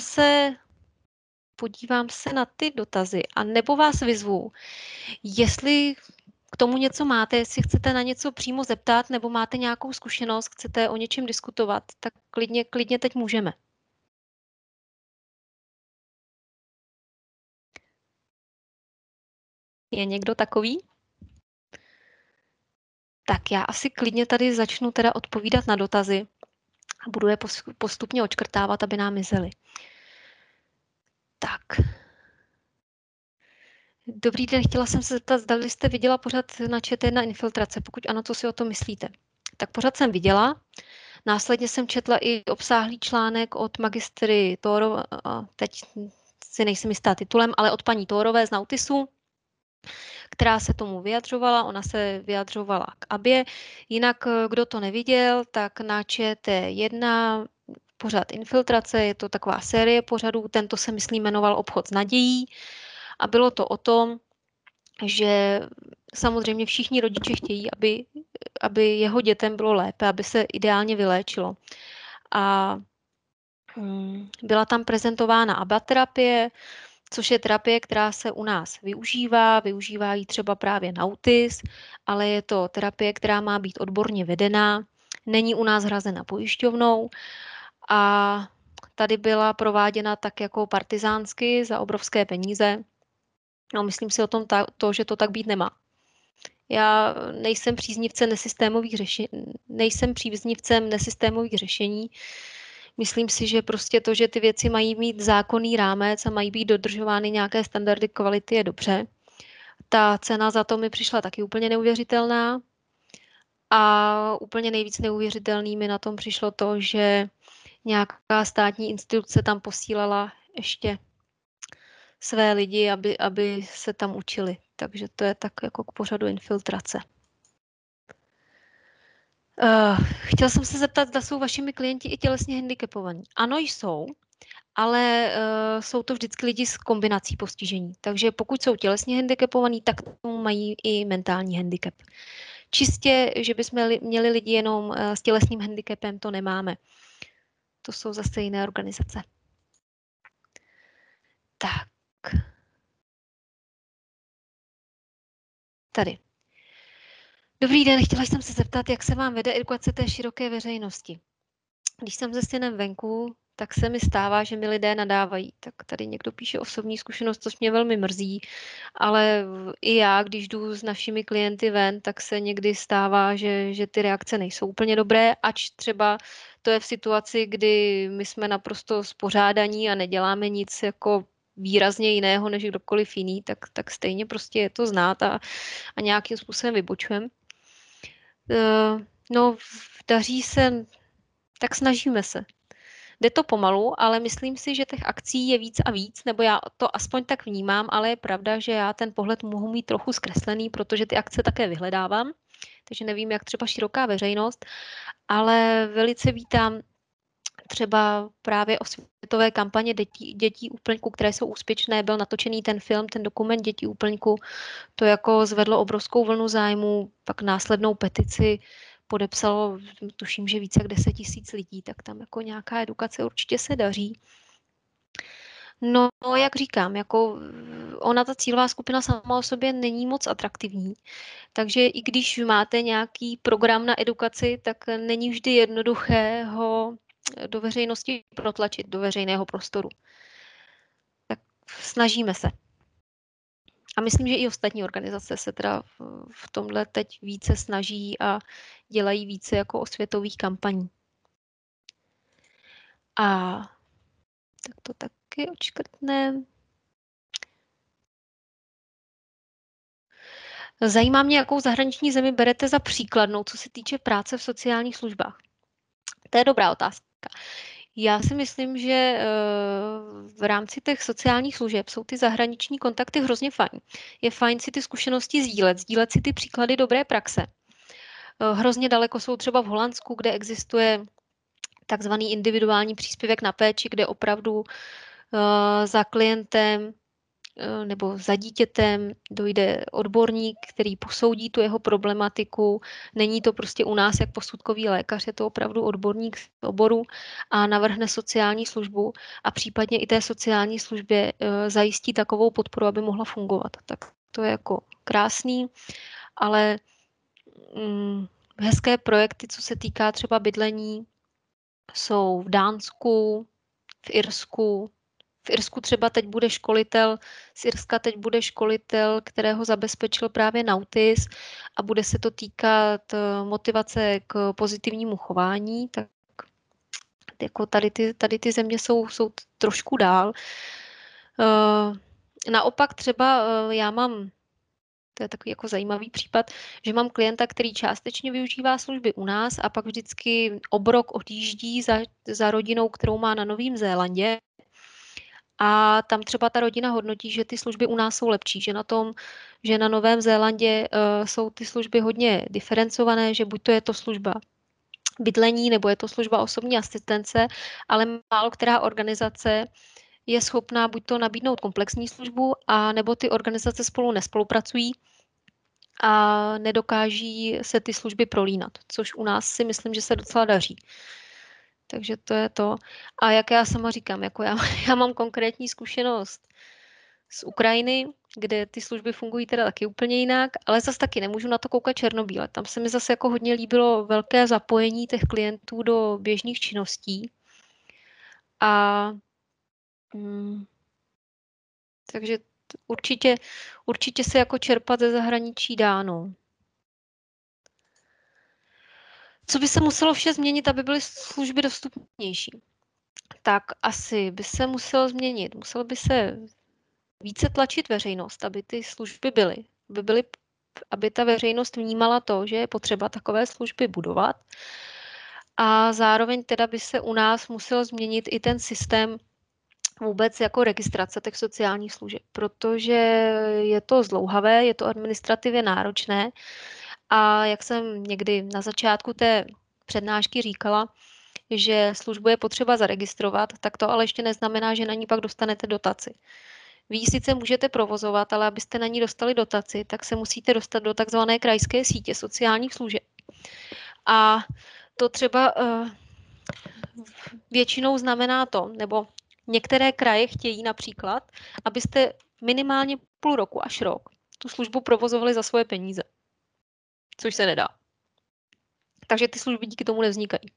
se na ty dotazy a nebo vás vyzvu, jestli k tomu něco máte, jestli chcete na něco přímo zeptat nebo máte nějakou zkušenost, chcete o něčem diskutovat, tak klidně teď můžeme. Je někdo takový? Tak já asi klidně tady začnu teda odpovídat na dotazy a budu je postupně odškrtávat, aby nám mizely. Tak. Dobrý den, chtěla jsem se zeptat, zda jste viděla pořad na ČT1 Infiltrace. Pokud ano, co si o tom myslíte? Tak pořad jsem viděla. Následně jsem četla i obsáhlý článek od magistry Tórové, teď si nejsem jistá titulem, ale od paní Tórové z Nautisu, která se tomu vyjadřovala. Ona se vyjadřovala k ABě. Jinak, kdo to neviděl, tak na ČT1 pořad Infiltrace, je to taková série pořadů, tento se myslím jmenoval Obchod s nadějí a bylo to o tom, že samozřejmě všichni rodiče chtějí, aby jeho dětem bylo lépe, aby se ideálně vyléčilo. A byla tam prezentována abaterapie, což je terapie, která se u nás využívá ji třeba právě Nautis, ale je to terapie, která má být odborně vedená, není u nás hrazena pojišťovnou a tady byla prováděna tak jako partizánsky za obrovské peníze. No, myslím si o tom že to tak být nemá. Já nejsem příznivcem nesystémových řešení. Myslím si, že prostě to, že ty věci mají mít zákonný rámec a mají být dodržovány nějaké standardy kvality, je dobře. Ta cena za to mi přišla taky úplně neuvěřitelná. A úplně nejvíc neuvěřitelný mi na tom přišlo to, že nějaká státní instituce tam posílala ještě své lidi, aby se tam učili. Takže to je tak jako k pořadu Infiltrace. Chtěla jsem se zeptat, zda jsou vašimi klienti i tělesně handicapovaní. Ano, jsou, ale jsou to vždycky lidi s kombinací postižení. Takže pokud jsou tělesně handicapovaní, tak mají i mentální handicap. Čistě, že bychom měli lidi jenom s tělesným handicapem, to nemáme. To jsou zase jiné organizace. Tak. Tady. Dobrý den, chtěla jsem se zeptat, jak se vám vede edukace té široké veřejnosti. Když jsem se synem venku, tak se mi stává, že mi lidé nadávají. Tak tady někdo píše osobní zkušenost, což mě velmi mrzí, ale i já, když jdu s našimi klienty ven, tak se někdy stává, že ty reakce nejsou úplně dobré, ač třeba to je v situaci, kdy my jsme naprosto spořádaní a neděláme nic jako výrazně jiného než kdokoliv jiný, tak stejně prostě je to znát a nějakým způsobem vybočujeme. No, daří se, tak snažíme se. Jde to pomalu, ale myslím si, že těch akcí je víc a víc, nebo já to aspoň tak vnímám, ale je pravda, že já ten pohled mohu mít trochu zkreslený, protože ty akce také vyhledávám, takže nevím, jak třeba široká veřejnost, ale velice vítám třeba právě osvětové kampaně dětí úplňku, které jsou úspěšné, byl natočený ten film, ten dokument Dětí úplňku, to jako zvedlo obrovskou vlnu zájmu, pak následnou petici podepsalo, tuším, že více jak 10 000 lidí, tak tam jako nějaká edukace určitě se daří. No, jak říkám, jako ona ta cílová skupina sama o sobě není moc atraktivní, takže i když máte nějaký program na edukaci, tak není vždy jednoduché ho do veřejnosti protlačit, do veřejného prostoru. Tak snažíme se. A myslím, že i ostatní organizace se teda v tomhle teď více snaží a dělají více jako osvětových kampaní. A tak to taky odškrtneme. Zajímá mě, jakou zahraniční zemi berete za příkladnou, co se týče práce v sociálních službách. To je dobrá otázka. Já si myslím, že v rámci těch sociálních služeb jsou ty zahraniční kontakty hrozně fajn. Je fajn si ty zkušenosti sdílet si ty příklady dobré praxe. Hrozně daleko jsou třeba v Holandsku, kde existuje takzvaný individuální příspěvek na péči, kde opravdu za klientem nebo za dítětem dojde odborník, který posoudí tu jeho problematiku. Není to prostě u nás jak posudkový lékař, je to opravdu odborník z oboru a navrhne sociální službu a případně i té sociální službě zajistí takovou podporu, aby mohla fungovat. Tak to je jako krásný, ale hezké projekty, co se týká třeba bydlení, jsou v Dánsku, v Irsku. V Irsku třeba teď bude školitel, z Irska teď bude školitel, kterého zabezpečil právě Nautis a bude se to týkat motivace k pozitivnímu chování, tak jako tady ty země jsou trošku dál. naopak třeba já mám, to je takový jako zajímavý případ, že mám klienta, který částečně využívá služby u nás a pak vždycky obrok odjíždí za rodinou, kterou má na Novém Zélandě. A tam třeba ta rodina hodnotí, že ty služby u nás jsou lepší, že na Novém Zélandě jsou ty služby hodně diferencované, že buď to je to služba bydlení, nebo je to služba osobní asistence, ale málo která organizace je schopná buď to nabídnout komplexní službu, a nebo ty organizace spolu nespolupracují a nedokáží se ty služby prolínat, což u nás si myslím, že se docela daří. Takže to je to. A jak já sama říkám, jako já mám konkrétní zkušenost z Ukrajiny, kde ty služby fungují teda taky úplně jinak, ale zase taky nemůžu na to koukat černobíle. Tam se mi zase jako hodně líbilo velké zapojení těch klientů do běžných činností. A takže určitě se jako čerpat ze zahraničí dá, no. Co by se muselo vše změnit, aby byly služby dostupnější? Tak asi by se muselo změnit. Muselo by se více tlačit veřejnost, aby ty služby aby ta veřejnost vnímala to, že je potřeba takové služby budovat. A zároveň teda by se u nás musel změnit i ten systém vůbec jako registrace těch sociálních služeb, protože je to zdlouhavé, je to administrativně náročné a jak jsem někdy na začátku té přednášky říkala, že službu je potřeba zaregistrovat, tak to ale ještě neznamená, že na ní pak dostanete dotaci. Vy ji sice můžete provozovat, ale abyste na ní dostali dotaci, tak se musíte dostat do takzvané krajské sítě sociálních služeb. A to třeba většinou znamená to, nebo některé kraje chtějí například, abyste minimálně půl roku až rok tu službu provozovali za svoje peníze, což se nedá. Takže ty služby díky tomu nevznikají.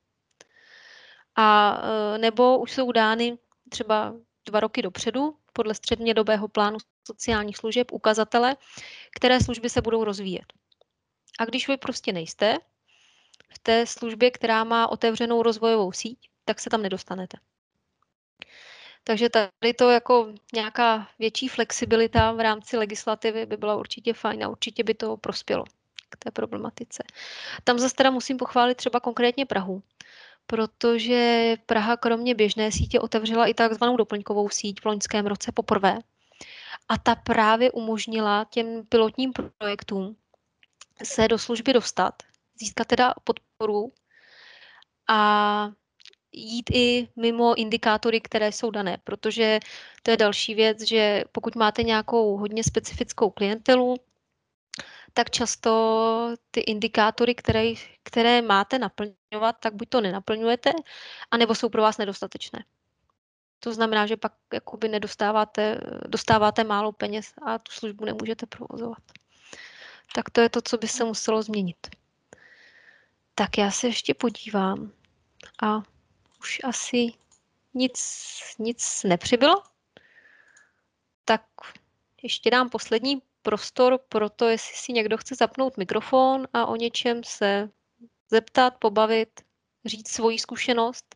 A nebo už jsou dány třeba 2 roky dopředu podle střednědobého plánu sociálních služeb ukazatele, které služby se budou rozvíjet. A když vy prostě nejste v té službě, která má otevřenou rozvojovou síť, tak se tam nedostanete. Takže tady to jako nějaká větší flexibilita v rámci legislativy by byla určitě fajn a určitě by to prospělo k té problematice. Tam zase teda musím pochválit třeba konkrétně Prahu, protože Praha kromě běžné sítě otevřela i takzvanou doplňkovou síť v loňském roce poprvé. A ta právě umožnila těm pilotním projektům se do služby dostat, získat teda podporu a jít i mimo indikátory, které jsou dané, protože to je další věc, že pokud máte nějakou hodně specifickou klientelu, tak často ty indikátory, které máte naplňovat, tak buď to nenaplňujete, anebo jsou pro vás nedostatečné. To znamená, že pak jakoby dostáváte málo peněz a tu službu nemůžete provozovat. Tak to je to, co by se muselo změnit. Tak já se ještě podívám a už asi nic nepřibylo. Tak ještě dám poslední prostor pro to, jestli si někdo chce zapnout mikrofon a o něčem se zeptat, pobavit, říct svoji zkušenost.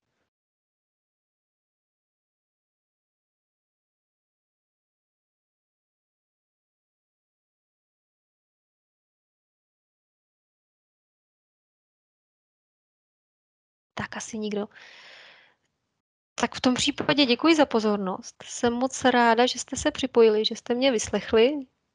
Tak asi nikdo. Tak v tom případě děkuji za pozornost. Jsem moc ráda, že jste se připojili, že jste mě vyslechli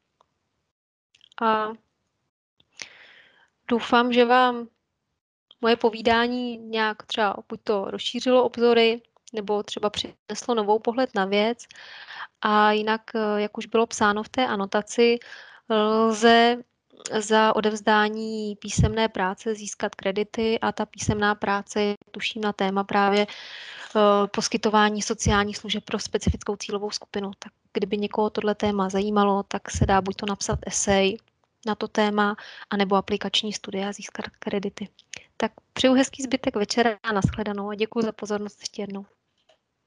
a doufám, že vám moje povídání nějak třeba buď to rozšířilo obzory, nebo třeba přineslo novou pohled na věc. A jinak, jak už bylo psáno v té anotaci, lze za odevzdání písemné práce získat kredity a ta písemná práce je tuším na téma právě poskytování sociálních služeb pro specifickou cílovou skupinu. Tak kdyby někoho tohle téma zajímalo, tak se dá buď to napsat esej na to téma, anebo aplikační studie a získat kredity. Tak přeju hezký zbytek večera a nashledanou a děkuji za pozornost ještě jednou.